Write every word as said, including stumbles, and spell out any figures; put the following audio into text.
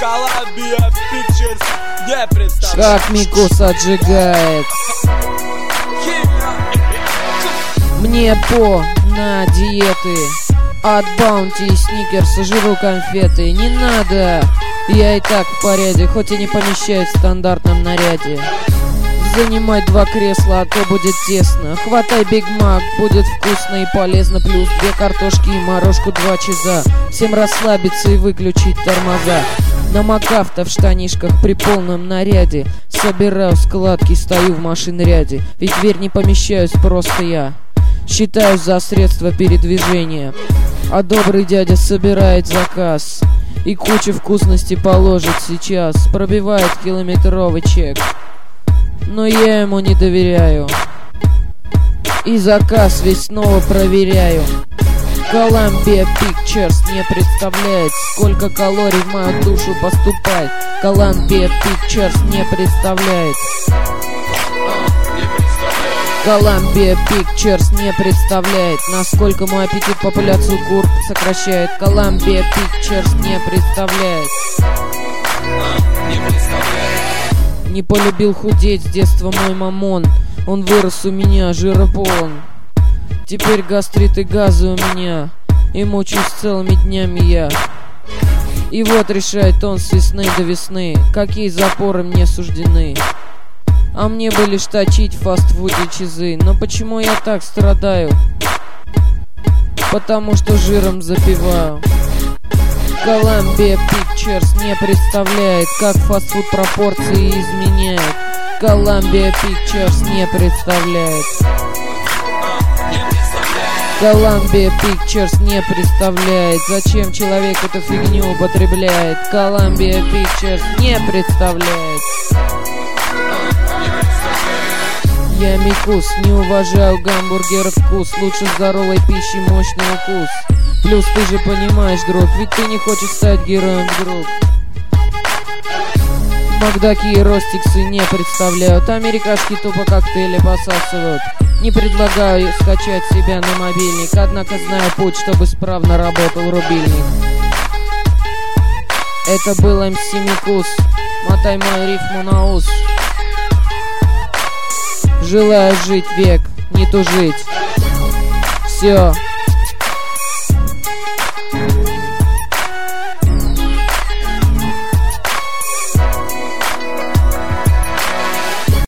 Columbia Pictures не представляет. Как Микус отжигает. Мне по на диеты. От Баунти и Сникерса жру конфеты. Не надо, я и так в порядке, хоть и не помещаюсь в стандартном наряде. Занимай два кресла, а то будет тесно. Хватай Биг Мак, будет вкусно и полезно. Плюс две картошки и морожку, два чиза. Всем расслабиться и выключить тормоза. На МакАвто в штанишках при полном наряде. Собираю складки, стою в машинряде. Ведь в дверь не помещаюсь просто я. Считаюсь за средства передвижения. А добрый дядя собирает заказ и кучу вкусностей положит сейчас. Пробивает километровый чек, но я ему не доверяю. И заказ весь снова проверяю. Columbia Pictures не представляет, сколько калорий в мою душу поступает. Columbia Pictures не представляет. Columbia Pictures не представляет, насколько мой аппетит популяцию кур сокращает. Columbia Pictures не представляет. Не полюбил худеть с детства мой мамон. Он вырос у меня, жира полон. Теперь гастрит и газы у меня, и мучаюсь целыми днями я. И вот решает он с весны до весны, какие запоры мне суждены. А мне бы лишь точить в фастфуде чизы. Но почему я так страдаю? Потому что жиром запиваю. Columbia Pictures не представляет, как фастфуд пропорции изменяет. Columbia Pictures не представляет. Columbia Pictures не представляет, зачем человек эту фигню употребляет. Columbia Pictures не представляет. Я Микус, не уважаю гамбургер вкус. Лучше здоровой пищи мощный укус. Плюс ты же понимаешь, друг, ведь ты не хочешь стать героем, друг. Макдаки и ростиксы не представляют. Америкашки тупо коктейли посасывают. Не предлагаю скачать себя на мобильник, однако знаю путь, чтобы справно работал рубильник. Это был эм си Микус. Мотай мою рифму на ус. Желаю жить век, не тужить. Все.